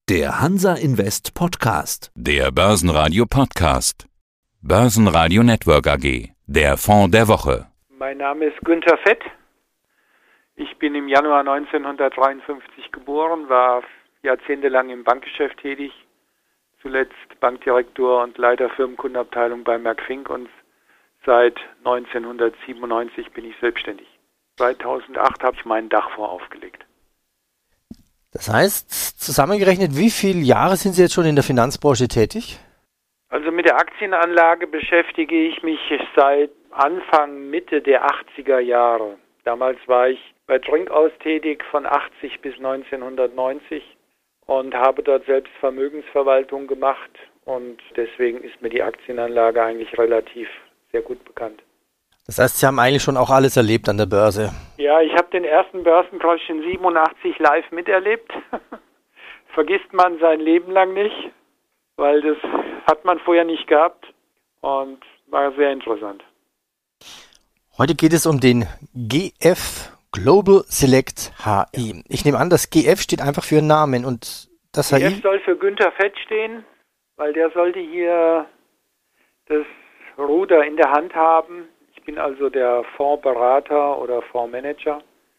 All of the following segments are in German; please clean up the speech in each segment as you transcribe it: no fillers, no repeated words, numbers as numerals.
Der Hansa Invest Podcast. Der Börsenradio Podcast. Börsenradio Network AG. Der Fonds der Woche. Mein Name ist Günther Fett. Ich bin im Januar 1953 geboren, war jahrzehntelang im Bankgeschäft tätig. Zuletzt Bankdirektor und Leiter Firmenkundenabteilung bei Merck Fink und seit 1997 bin ich selbstständig. 2008 habe ich meinen Dachfonds aufgelegt. Das heißt, zusammengerechnet, wie viele Jahre sind Sie jetzt schon in der Finanzbranche tätig? Also mit der Aktienanlage beschäftige ich mich seit Anfang, Mitte der 80er Jahre. Damals war ich bei Trinkaus tätig von 80 bis 1990 und habe dort selbst Vermögensverwaltung gemacht und deswegen ist mir die Aktienanlage eigentlich relativ sehr gut bekannt. Das heißt, Sie haben eigentlich schon auch alles erlebt an der Börse. Ja, ich habe den ersten Börsencrash in 87 live miterlebt. Vergisst man sein Leben lang nicht, weil das hat man vorher nicht gehabt und war sehr interessant. Heute geht es um den GF Global Select HI. Ich nehme an, das GF steht einfach für einen Namen und das HI... GF soll für Günther Fett stehen, weil der sollte hier das Ruder in der Hand haben. Ich bin also der Fondsberater oder Fondsmanager.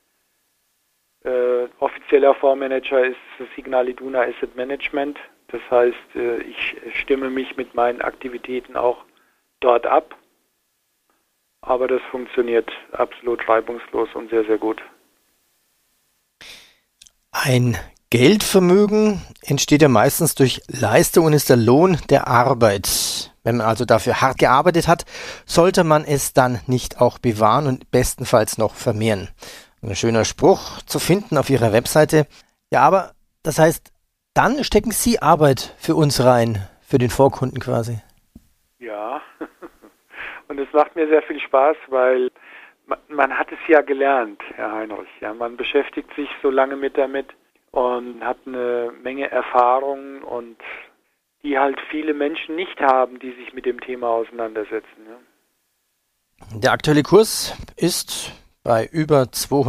Offizieller Fondsmanager ist Signal Iduna Asset Management. Das heißt, ich stimme mich mit meinen Aktivitäten auch dort ab. Aber das funktioniert absolut reibungslos und sehr, sehr gut. Ein Geldvermögen entsteht ja meistens durch Leistung und ist der Lohn der Arbeit. Wenn man also dafür hart gearbeitet hat, sollte man es dann nicht auch bewahren und bestenfalls noch vermehren. Ein schöner Spruch zu finden auf Ihrer Webseite. Ja, aber das heißt, dann stecken Sie Arbeit für uns rein, für den Vorkunden quasi. Ja, und es macht mir sehr viel Spaß, weil man hat es ja gelernt, Herr Heinrich. Ja, man beschäftigt sich so lange damit und hat eine Menge Erfahrung und die halt viele Menschen nicht haben, die sich mit dem Thema auseinandersetzen. Ja. Der aktuelle Kurs ist bei über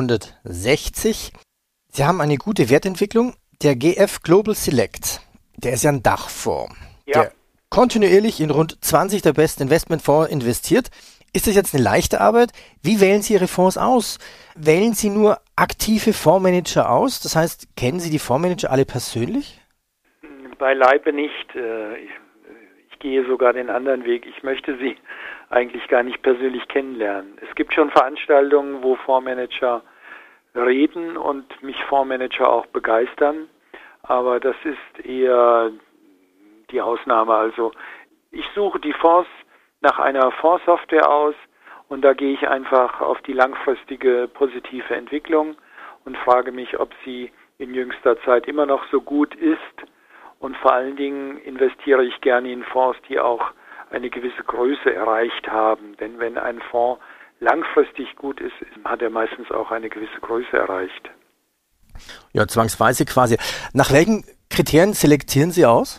260. Sie haben eine gute Wertentwicklung. Der GF Global Select, der ist ja ein Dachfonds, der kontinuierlich in rund 20 der besten Investmentfonds investiert. Ist das jetzt eine leichte Arbeit? Wie wählen Sie Ihre Fonds aus? Wählen Sie nur aktive Fondsmanager aus? Das heißt, kennen Sie die Fondsmanager alle persönlich? Beileibe nicht. Ich gehe sogar den anderen Weg. Ich möchte sie eigentlich gar nicht persönlich kennenlernen. Es gibt schon Veranstaltungen, wo Fondsmanager reden und mich Fondsmanager auch begeistern, aber das ist eher die Ausnahme. Also ich suche die Fonds nach einer Fondssoftware aus und da gehe ich einfach auf die langfristige positive Entwicklung und frage mich, ob sie in jüngster Zeit immer noch so gut ist. Und vor allen Dingen investiere ich gerne in Fonds, die auch eine gewisse Größe erreicht haben. Denn wenn ein Fonds langfristig gut ist, hat er meistens auch eine gewisse Größe erreicht. Ja, zwangsweise quasi. Nach welchen Kriterien selektieren Sie aus?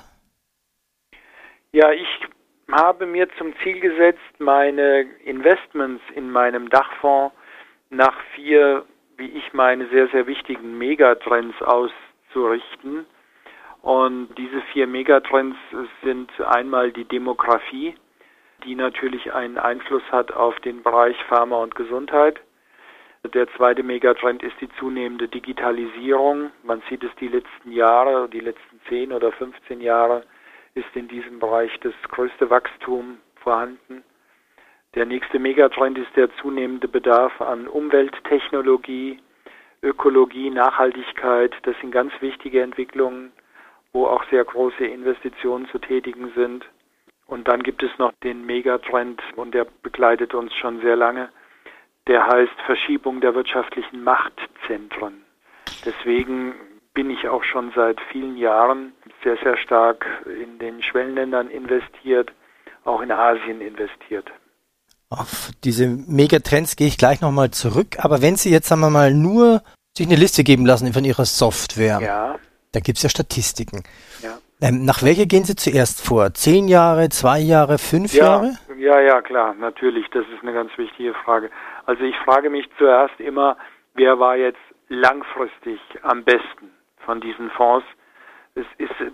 Ja, ich habe mir zum Ziel gesetzt, meine Investments in meinem Dachfonds nach 4, wie ich meine, sehr, sehr wichtigen Megatrends auszurichten. Und diese 4 Megatrends sind einmal die Demografie, die natürlich einen Einfluss hat auf den Bereich Pharma und Gesundheit. Der zweite Megatrend ist die zunehmende Digitalisierung. Man sieht es die letzten Jahre, die letzten 10 oder 15 Jahre ist in diesem Bereich das größte Wachstum vorhanden. Der nächste Megatrend ist der zunehmende Bedarf an Umwelttechnologie, Ökologie, Nachhaltigkeit. Das sind ganz wichtige Entwicklungen, wo auch sehr große Investitionen zu tätigen sind. Und dann gibt es noch den Megatrend, und der begleitet uns schon sehr lange, der heißt Verschiebung der wirtschaftlichen Machtzentren. Deswegen bin ich auch schon seit vielen Jahren sehr, sehr stark in den Schwellenländern investiert, auch in Asien investiert. Auf diese Megatrends gehe ich gleich nochmal zurück. Aber wenn Sie jetzt, sagen wir mal, nur sich eine Liste geben lassen von Ihrer Software, da gibt es ja Statistiken. Ja. Nach welcher gehen Sie zuerst vor? 10 Jahre, 2 Jahre, 5 Jahre? Ja, klar, natürlich. Das ist eine ganz wichtige Frage. Also ich frage mich zuerst immer, wer war jetzt langfristig am besten von diesen Fonds? Es ist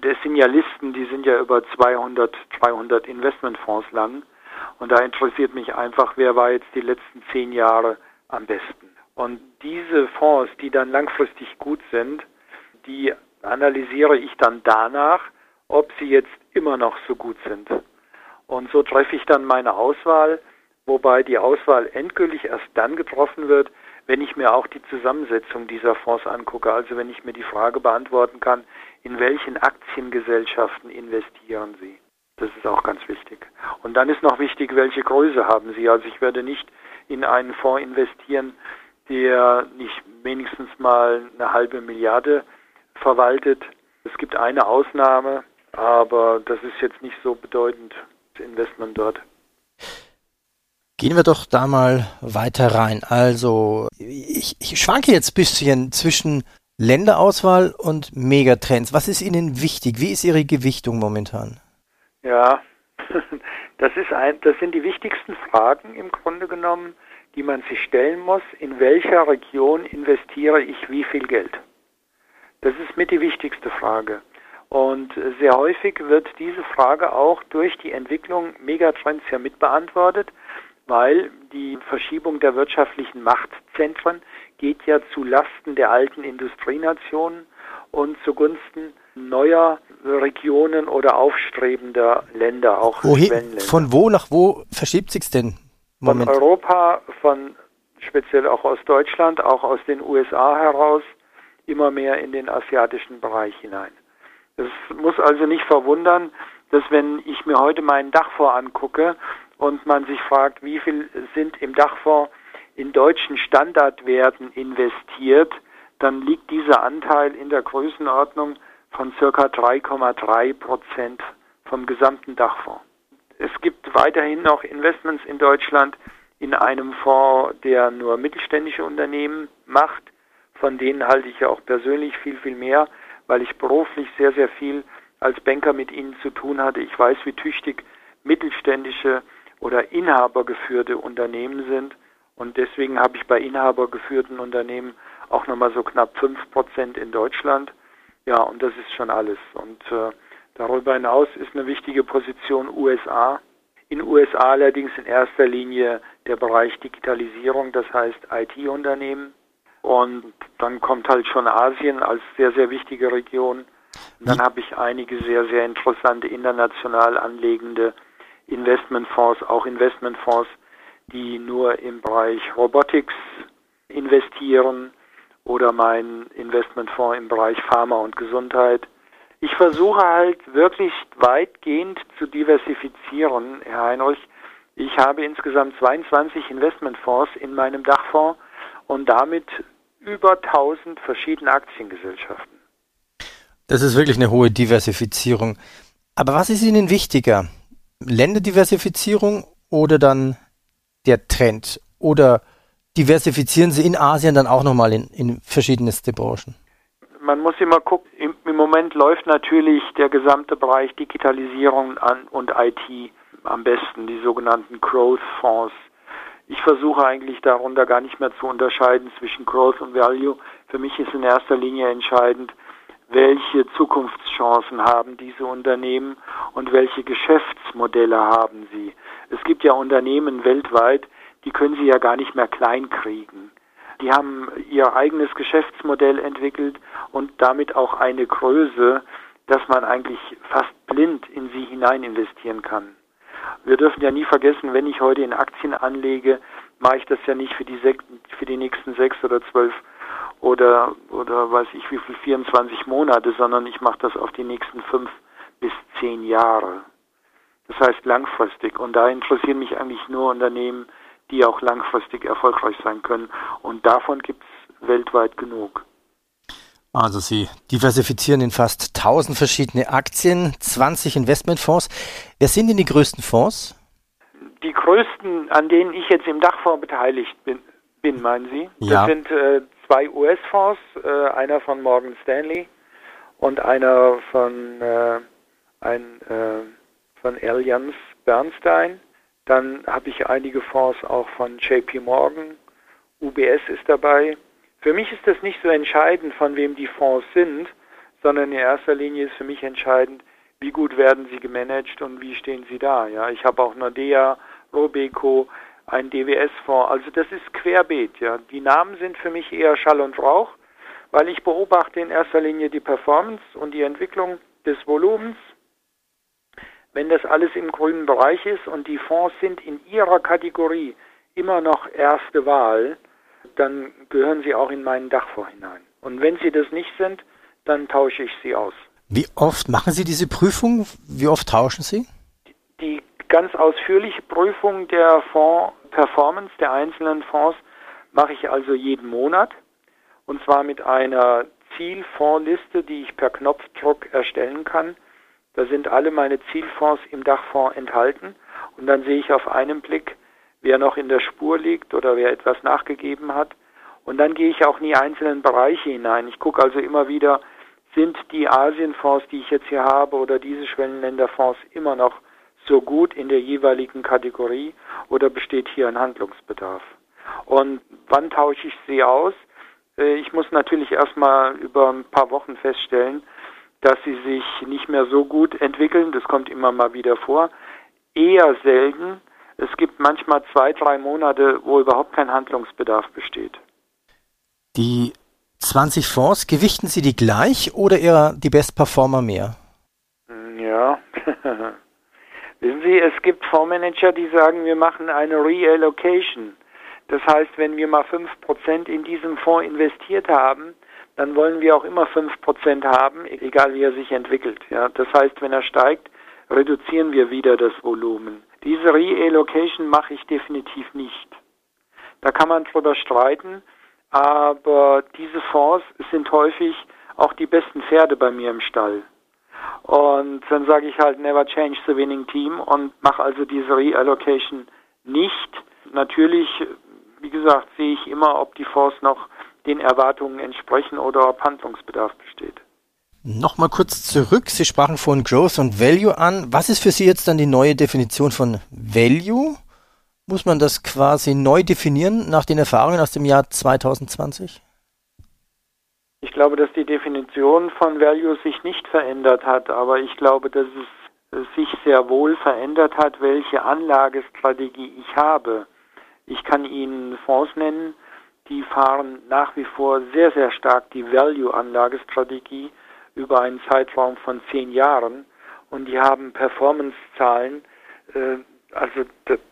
das sind ja Listen, die sind ja über 200, 300 Investmentfonds lang. Und da interessiert mich einfach, wer war jetzt die letzten 10 Jahre am besten. Und diese Fonds, die dann langfristig gut sind, die analysiere ich dann danach, ob sie jetzt immer noch so gut sind. Und so treffe ich dann meine Auswahl, wobei die Auswahl endgültig erst dann getroffen wird, wenn ich mir auch die Zusammensetzung dieser Fonds angucke. Also wenn ich mir die Frage beantworten kann, in welchen Aktiengesellschaften investieren Sie? Das ist auch ganz wichtig. Und dann ist noch wichtig, welche Größe haben Sie? Also ich werde nicht in einen Fonds investieren, der nicht wenigstens mal 1/2 Milliarde verwaltet. Es gibt eine Ausnahme, aber das ist jetzt nicht so bedeutend, das Investment dort. Gehen wir doch da mal weiter rein. Also ich schwanke jetzt ein bisschen zwischen Länderauswahl und Megatrends. Was ist Ihnen wichtig? Wie ist Ihre Gewichtung momentan? Ja, das sind die wichtigsten Fragen im Grunde genommen, die man sich stellen muss. In welcher Region investiere ich wie viel Geld? Das ist mit die wichtigste Frage. Und sehr häufig wird diese Frage auch durch die Entwicklung Megatrends ja mitbeantwortet, weil die Verschiebung der wirtschaftlichen Machtzentren geht ja zu Lasten der alten Industrienationen und zugunsten neuer Regionen oder aufstrebender Länder, auch Schwellenländer. Von wo nach wo verschiebt sich's denn? Moment. Von Europa, speziell auch aus Deutschland, auch aus den USA heraus, immer mehr in den asiatischen Bereich hinein. Es muss also nicht verwundern, dass wenn ich mir heute meinen Dachfonds angucke und man sich fragt, wie viel sind im Dachfonds in deutschen Standardwerten investiert, dann liegt dieser Anteil in der Größenordnung von ca. 3,3% vom gesamten Dachfonds. Es gibt weiterhin noch Investments in Deutschland in einem Fonds, der nur mittelständische Unternehmen macht. Von denen halte ich ja auch persönlich viel, viel mehr, weil ich beruflich sehr, sehr viel als Banker mit ihnen zu tun hatte. Ich weiß, wie tüchtig mittelständische oder inhabergeführte Unternehmen sind. Und deswegen habe ich bei inhabergeführten Unternehmen auch nochmal so knapp 5% in Deutschland. Ja, und das ist schon alles. Und darüber hinaus ist eine wichtige Position USA. In USA allerdings in erster Linie der Bereich Digitalisierung, das heißt IT-Unternehmen. Und dann kommt halt schon Asien als sehr, sehr wichtige Region. Und dann habe ich einige sehr, sehr interessante international anlegende Investmentfonds, auch Investmentfonds, die nur im Bereich Robotics investieren oder mein Investmentfonds im Bereich Pharma und Gesundheit. Ich versuche halt wirklich weitgehend zu diversifizieren, Herr Heinrich. Ich habe insgesamt 22 Investmentfonds in meinem Dachfonds und damit über 1000 verschiedene Aktiengesellschaften. Das ist wirklich eine hohe Diversifizierung. Aber was ist Ihnen wichtiger? Länderdiversifizierung oder dann der Trend? Oder diversifizieren Sie in Asien dann auch nochmal in verschiedenste Branchen? Man muss immer gucken, im Moment läuft natürlich der gesamte Bereich Digitalisierung und IT am besten, die sogenannten Growth-Fonds. Ich versuche eigentlich darunter gar nicht mehr zu unterscheiden zwischen Growth und Value. Für mich ist in erster Linie entscheidend, welche Zukunftschancen haben diese Unternehmen und welche Geschäftsmodelle haben sie. Es gibt ja Unternehmen weltweit, die können Sie ja gar nicht mehr klein kriegen. Die haben ihr eigenes Geschäftsmodell entwickelt und damit auch eine Größe, dass man eigentlich fast blind in sie hinein investieren kann. Wir dürfen ja nie vergessen, wenn ich heute in Aktien anlege, mache ich das ja nicht für die nächsten 6 oder 12 oder weiß ich wie viel, 24 Monate, sondern ich mache das auf die nächsten 5 bis 10 Jahre. Das heißt langfristig. Und da interessieren mich eigentlich nur Unternehmen, die auch langfristig erfolgreich sein können. Und davon gibt es weltweit genug. Also Sie diversifizieren in fast 1000 verschiedene Aktien, 20 Investmentfonds. Wer sind denn die größten Fonds? Die größten, an denen ich jetzt im Dachfonds beteiligt bin, meinen Sie? Ja. Das sind 2 US-Fonds, einer von Morgan Stanley und einer von Allianz Bernstein. Dann habe ich einige Fonds auch von JP Morgan, UBS ist dabei. Für mich ist das nicht so entscheidend, von wem die Fonds sind, sondern in erster Linie ist für mich entscheidend, wie gut werden sie gemanagt und wie stehen sie da. Ja, ich habe auch Nordea, Robeco, ein DWS-Fonds, also das ist querbeet. Ja. Die Namen sind für mich eher Schall und Rauch, weil ich beobachte in erster Linie die Performance und die Entwicklung des Volumens. Wenn das alles im grünen Bereich ist und die Fonds sind in ihrer Kategorie immer noch erste Wahl, dann gehören sie auch in meinen Dachfonds hinein. Und wenn sie das nicht sind, dann tausche ich sie aus. Wie oft machen Sie diese Prüfung? Wie oft tauschen Sie? Die ganz ausführliche Prüfung der Fonds-Performance der einzelnen Fonds mache ich also jeden Monat. Und zwar mit einer Zielfondsliste, die ich per Knopfdruck erstellen kann. Da sind alle meine Zielfonds im Dachfonds enthalten. Und dann sehe ich auf einen Blick, wer noch in der Spur liegt oder wer etwas nachgegeben hat. Und dann gehe ich auch in die einzelnen Bereiche hinein. Ich gucke also immer wieder, sind die Asienfonds, die ich jetzt hier habe, oder diese Schwellenländerfonds immer noch so gut in der jeweiligen Kategorie oder besteht hier ein Handlungsbedarf? Und wann tausche ich sie aus? Ich muss natürlich erstmal über ein paar Wochen feststellen, dass sie sich nicht mehr so gut entwickeln. Das kommt immer mal wieder vor. Eher selten. Es gibt manchmal 2-3 Monate, wo überhaupt kein Handlungsbedarf besteht. Die 20 Fonds, gewichten Sie die gleich oder eher die Best-Performer mehr? Ja, wissen Sie, es gibt Fondsmanager, die sagen, wir machen eine Reallocation. Das heißt, wenn wir mal 5% in diesem Fonds investiert haben, dann wollen wir auch immer 5% haben, egal wie er sich entwickelt. Ja, das heißt, wenn er steigt, reduzieren wir wieder das Volumen. Diese Reallocation mache ich definitiv nicht. Da kann man drüber streiten, aber diese Fonds sind häufig auch die besten Pferde bei mir im Stall. Und dann sage ich halt, never change the winning team und mache also diese Reallocation nicht. Natürlich, wie gesagt, sehe ich immer, ob die Fonds noch den Erwartungen entsprechen oder ob Handlungsbedarf besteht. Nochmal kurz zurück. Sie sprachen von Growth und Value an. Was ist für Sie jetzt dann die neue Definition von Value? Muss man das quasi neu definieren nach den Erfahrungen aus dem Jahr 2020? Ich glaube, dass die Definition von Value sich nicht verändert hat, aber ich glaube, dass es sich sehr wohl verändert hat, welche Anlagestrategie ich habe. Ich kann Ihnen Fonds nennen, die fahren nach wie vor sehr, sehr stark die Value-Anlagestrategie über einen Zeitraum von 10 Jahren und die haben Performance-Zahlen, also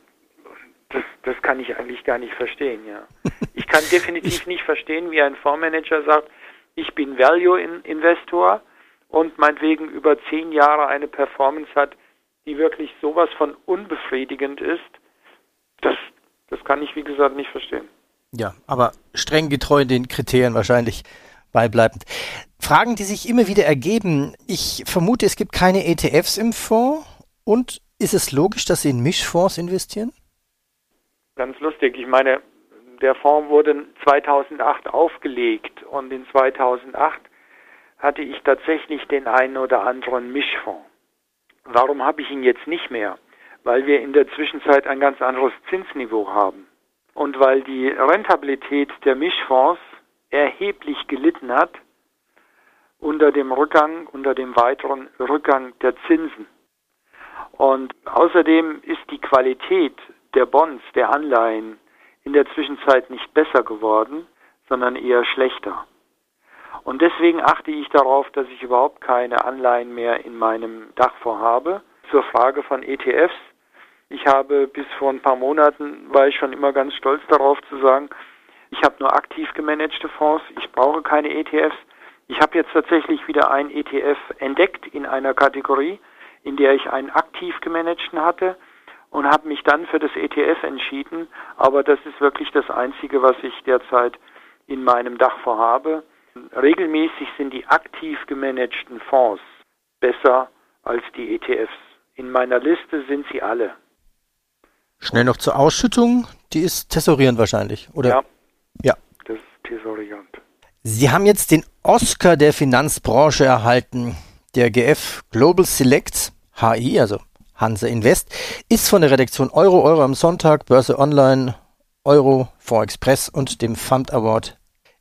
das kann ich eigentlich gar nicht verstehen, ja. Ich kann definitiv nicht verstehen, wie ein Fondsmanager sagt, ich bin Value-Investor und meinetwegen über 10 Jahre eine Performance hat, die wirklich sowas von unbefriedigend ist. Das kann ich, wie gesagt, nicht verstehen. Ja, aber streng getreu den Kriterien wahrscheinlich beibleibend. Fragen, die sich immer wieder ergeben. Ich vermute, es gibt keine ETFs im Fonds. Und ist es logisch, dass Sie in Mischfonds investieren? Ganz lustig. Ich meine, der Fonds wurde 2008 aufgelegt und in 2008 hatte ich tatsächlich den einen oder anderen Mischfonds. Warum habe ich ihn jetzt nicht mehr? Weil wir in der Zwischenzeit ein ganz anderes Zinsniveau haben. Und weil die Rentabilität der Mischfonds erheblich gelitten hat unter dem weiteren Rückgang der Zinsen. Und außerdem ist die Qualität der Bonds, der Anleihen in der Zwischenzeit nicht besser geworden, sondern eher schlechter. Und deswegen achte ich darauf, dass ich überhaupt keine Anleihen mehr in meinem Dachfonds habe. Zur Frage von ETFs. Ich habe bis vor ein paar Monaten, war ich schon immer ganz stolz darauf zu sagen, ich habe nur aktiv gemanagte Fonds, ich brauche keine ETFs. Ich habe jetzt tatsächlich wieder einen ETF entdeckt in einer Kategorie, in der ich einen aktiv gemanagten hatte und habe mich dann für das ETF entschieden. Aber das ist wirklich das Einzige, was ich derzeit in meinem Dachfonds habe. Regelmäßig sind die aktiv gemanagten Fonds besser als die ETFs. In meiner Liste sind sie alle. Schnell noch zur Ausschüttung. Die ist tesorierend wahrscheinlich, oder? Ja. Das ist tesorierend. Sie haben jetzt den Oscar der Finanzbranche erhalten. Der GF Global Select HI, also Hansa Invest, ist von der Redaktion Euro am Sonntag, Börse Online, Euro, Fonds Express und dem Fund Award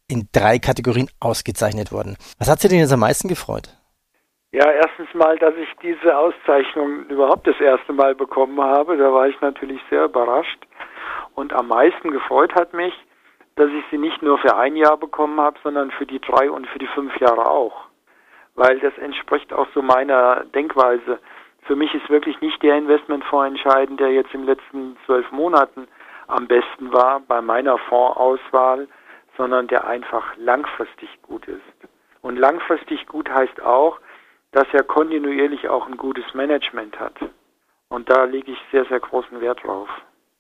in 3 Kategorien ausgezeichnet worden. Was hat Sie denn jetzt am meisten gefreut? Ja, erstens mal, dass ich diese Auszeichnung überhaupt das erste Mal bekommen habe. Da war ich natürlich sehr überrascht. Und am meisten gefreut hat mich, dass ich sie nicht nur für 1 Jahr bekommen habe, sondern für die 3 und für die 5 Jahre auch. Weil das entspricht auch so meiner Denkweise. Für mich ist wirklich nicht der Investmentfonds entscheidend, der jetzt in den letzten 12 Monaten am besten war bei meiner Fondsauswahl, sondern der einfach langfristig gut ist. Und langfristig gut heißt auch, dass er kontinuierlich auch ein gutes Management hat. Und da lege ich sehr, sehr großen Wert drauf.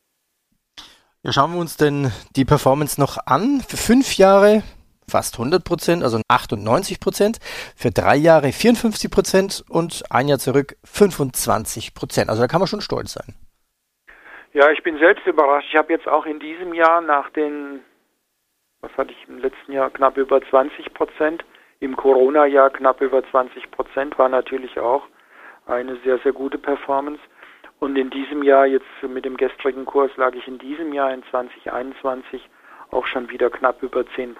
Ja, schauen wir uns denn die Performance noch an. Für 5 Jahre fast 100%, also 98%. Für 3 Jahre 54% und 1 Jahr zurück 25%. Also da kann man schon stolz sein. Ja, ich bin selbst überrascht. Ich habe jetzt auch in diesem Jahr nach den, was hatte ich im letzten Jahr, knapp über 20%. Im Corona-Jahr knapp über 20%, war natürlich auch eine sehr, sehr gute Performance. Und in diesem Jahr, jetzt mit dem gestrigen Kurs, lag ich in diesem Jahr in 2021 auch schon wieder knapp über 10%.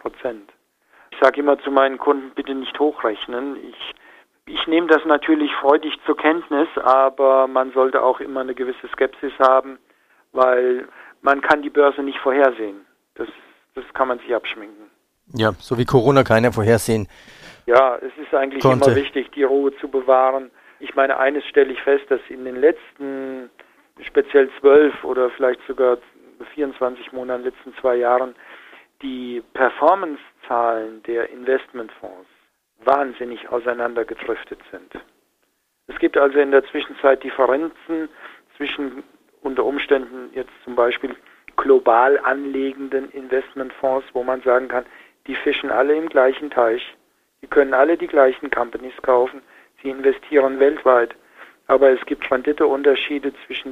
Ich sage immer zu meinen Kunden, bitte nicht hochrechnen. Ich nehme das natürlich freudig zur Kenntnis, aber man sollte auch immer eine gewisse Skepsis haben, weil man kann die Börse nicht vorhersehen. Das kann man sich abschminken. Ja, so wie Corona keiner vorhersehen. Ja, es ist eigentlich immer wichtig, die Ruhe zu bewahren. Ich meine, eines stelle ich fest, dass in den letzten, speziell 12 oder vielleicht sogar 24 Monaten, letzten 2 Jahren, die Performance-Zahlen der Investmentfonds wahnsinnig auseinandergedriftet sind. Es gibt also in der Zwischenzeit Differenzen zwischen unter Umständen jetzt zum Beispiel global anlegenden Investmentfonds, wo man sagen kann, die fischen alle im gleichen Teich. Die können alle die gleichen Companies kaufen. Sie investieren weltweit. Aber es gibt Renditeunterschiede zwischen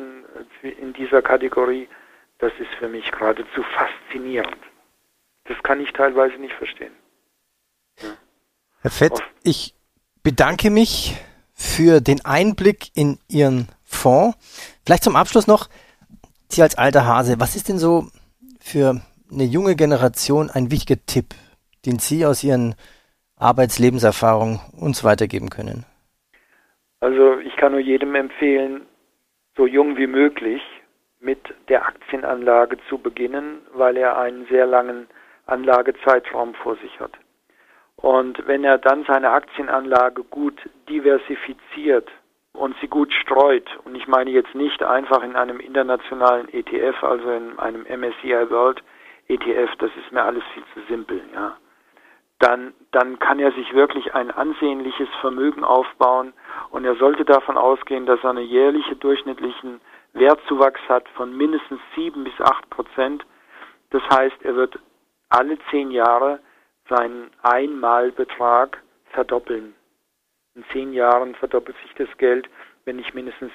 in dieser Kategorie. Das ist für mich geradezu faszinierend. Das kann ich teilweise nicht verstehen. Ja. Herr Fett, ich bedanke mich für den Einblick in Ihren Fonds. Vielleicht zum Abschluss noch, Sie als alter Hase, was ist denn so für eine junge Generation ein wichtiger Tipp, den Sie aus Ihren Arbeitslebenserfahrungen uns weitergeben können? Also ich kann nur jedem empfehlen, so jung wie möglich mit der Aktienanlage zu beginnen, weil er einen sehr langen Anlagezeitraum vor sich hat. Und wenn er dann seine Aktienanlage gut diversifiziert und sie gut streut, und ich meine jetzt nicht einfach in einem internationalen ETF, also in einem MSCI World ETF, das ist mir alles viel zu simpel, ja. Dann kann er sich wirklich ein ansehnliches Vermögen aufbauen und er sollte davon ausgehen, dass er einen jährlichen durchschnittlichen Wertzuwachs hat von mindestens 7 bis 8%. Das heißt, er wird alle 10 Jahre seinen Einmalbetrag verdoppeln. In 10 Jahren verdoppelt sich das Geld, wenn ich mindestens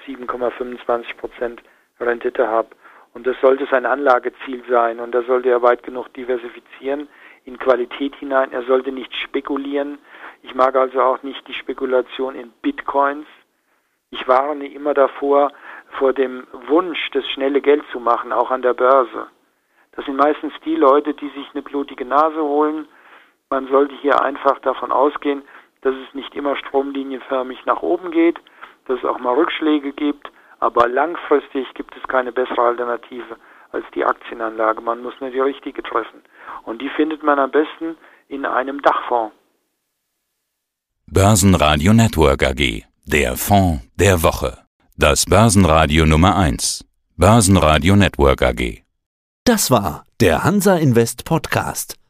7,25% Rendite habe. Und das sollte sein Anlageziel sein. Und da sollte er weit genug diversifizieren, in Qualität hinein. Er sollte nicht spekulieren. Ich mag also auch nicht die Spekulation in Bitcoins. Ich warne immer davor, vor dem Wunsch, das schnelle Geld zu machen, auch an der Börse. Das sind meistens die Leute, die sich eine blutige Nase holen. Man sollte hier einfach davon ausgehen, dass es nicht immer stromlinienförmig nach oben geht, dass es auch mal Rückschläge gibt, aber langfristig gibt es keine bessere Alternative als die Aktienanlage. Man muss nur die richtige treffen. Und die findet man am besten in einem Dachfonds. Börsenradio Network AG. Der Fonds der Woche. Das Börsenradio Nummer 1. Börsenradio Network AG. Das war der Hansa Invest Podcast.